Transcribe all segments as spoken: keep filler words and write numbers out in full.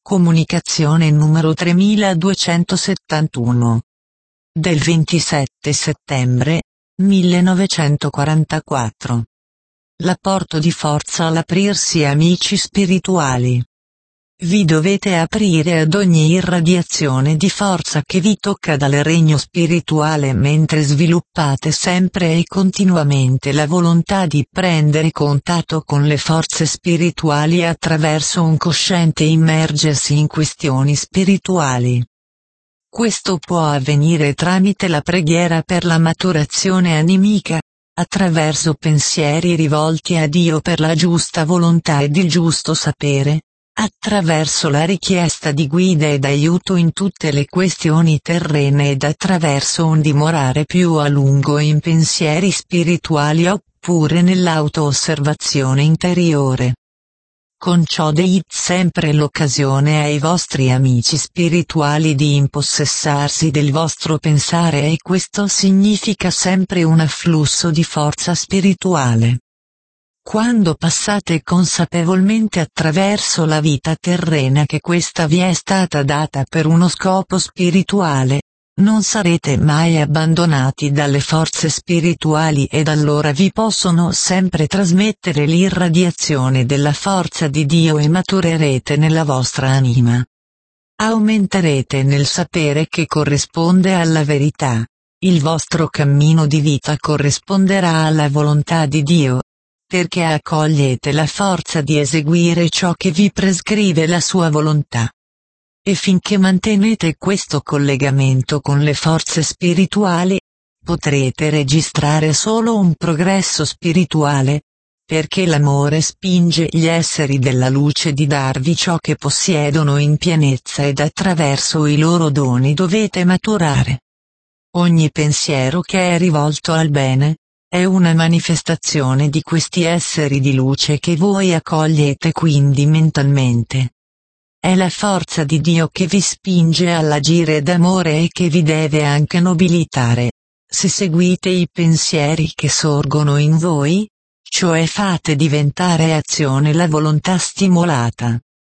Comunicazione numero tremiladuecentosettantuno. Del ventisette settembre millenovecentoquarantaquattro. L'apporto di forza all'aprirsi amici spirituali. Vi dovete aprire ad ogni irradiazione di forza che vi tocca dal regno spirituale mentre sviluppate sempre e continuamente la volontà di prendere contatto con le forze spirituali attraverso un cosciente immergersi in questioni spirituali. Questo può avvenire tramite la preghiera per la maturazione animica, attraverso pensieri rivolti a Dio per la giusta volontà ed il giusto sapere, attraverso la richiesta di guida ed aiuto in tutte le questioni terrene ed attraverso un dimorare più a lungo in pensieri spirituali oppure nell'auto-osservazione interiore. Concedete sempre l'occasione ai vostri amici spirituali di impossessarsi del vostro pensare e questo significa sempre un afflusso di forza spirituale. Quando passate consapevolmente attraverso la vita terrena che questa vi è stata data per uno scopo spirituale, non sarete mai abbandonati dalle forze spirituali ed allora vi possono sempre trasmettere l'irradiazione della forza di Dio e maturerete nella vostra anima. Aumenterete nel sapere che corrisponde alla verità, il vostro cammino di vita corrisponderà alla volontà di Dio, perché accogliete la forza di eseguire ciò che vi prescrive la sua volontà. E finché mantenete questo collegamento con le forze spirituali, potrete registrare solo un progresso spirituale, perché l'amore spinge gli esseri della luce di darvi ciò che possiedono in pienezza ed attraverso i loro doni dovete maturare. Ogni pensiero che è rivolto al bene, è una manifestazione di questi esseri di luce che voi accogliete quindi mentalmente. È la forza di Dio che vi spinge all'agire d'amore e che vi deve anche nobilitare, se seguite i pensieri che sorgono in voi, cioè fate diventare azione la volontà stimolata.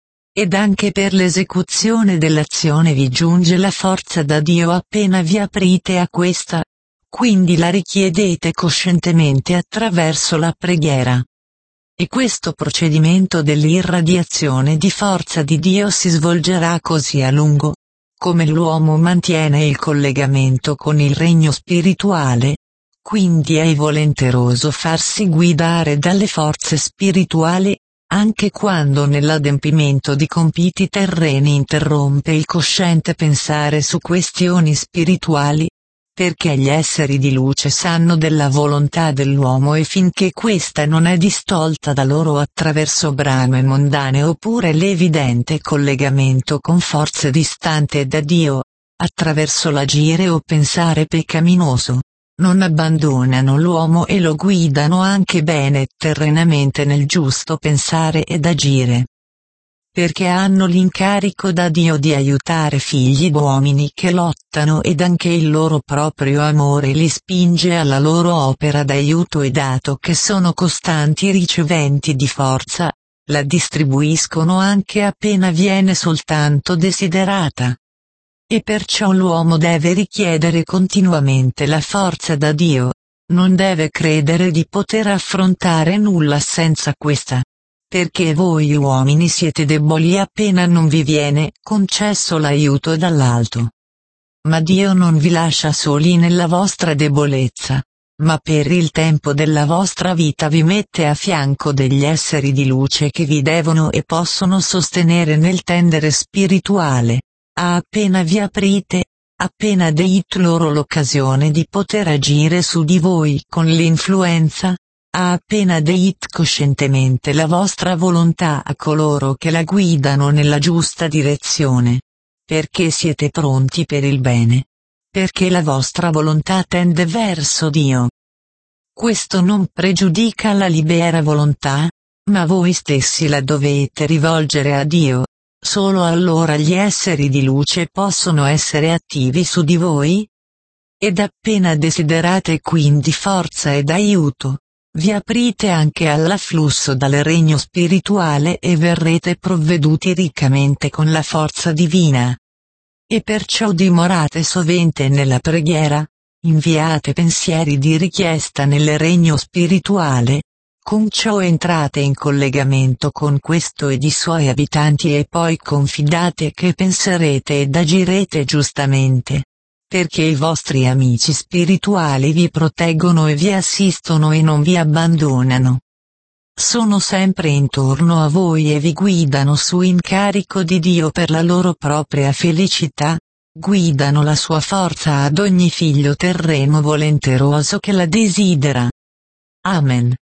Ed anche per l'esecuzione dell'azione vi giunge la forza da Dio appena vi aprite a questa, quindi la richiedete coscientemente attraverso la preghiera. E questo procedimento dell'irradiazione di forza di Dio si svolgerà così a lungo, come l'uomo mantiene il collegamento con il regno spirituale, quindi è volenteroso farsi guidare dalle forze spirituali, anche quando nell'adempimento di compiti terreni interrompe il cosciente pensare su questioni spirituali, perché gli esseri di luce sanno della volontà dell'uomo e finché questa non è distolta da loro attraverso brame mondane oppure l'evidente collegamento con forze distanti da Dio, attraverso l'agire o pensare peccaminoso, non abbandonano l'uomo e lo guidano anche bene terrenamente nel giusto pensare ed agire. Perché hanno l'incarico da Dio di aiutare figli uomini che lottano ed anche il loro proprio amore li spinge alla loro opera d'aiuto e dato che sono costanti riceventi di forza, la distribuiscono anche appena viene soltanto desiderata. E perciò l'uomo deve richiedere continuamente la forza da Dio, non deve credere di poter affrontare nulla senza questa. Perché voi uomini siete deboli appena non vi viene concesso l'aiuto dall'alto. Ma Dio non vi lascia soli nella vostra debolezza, ma per il tempo della vostra vita vi mette a fianco degli esseri di luce che vi devono e possono sostenere nel tendere spirituale, a appena vi aprite, appena date loro l'occasione di poter agire su di voi con l'influenza, a appena date coscientemente la vostra volontà a coloro che la guidano nella giusta direzione. Perché siete pronti per il bene. Perché la vostra volontà tende verso Dio. Questo non pregiudica la libera volontà, ma voi stessi la dovete rivolgere a Dio, solo allora gli esseri di luce possono essere attivi su di voi. Ed appena desiderate quindi forza ed aiuto, Vi aprite anche all'afflusso dal regno spirituale e verrete provveduti riccamente con la forza divina. E perciò dimorate sovente nella preghiera, inviate pensieri di richiesta nel regno spirituale, con ciò entrate in collegamento con questo ed i suoi abitanti e poi confidate che penserete ed agirete giustamente, perché i vostri amici spirituali vi proteggono e vi assistono e non vi abbandonano. Sono sempre intorno a voi e vi guidano su incarico di Dio per la loro propria felicità, guidano la sua forza ad ogni figlio terreno volenteroso che la desidera. Amen.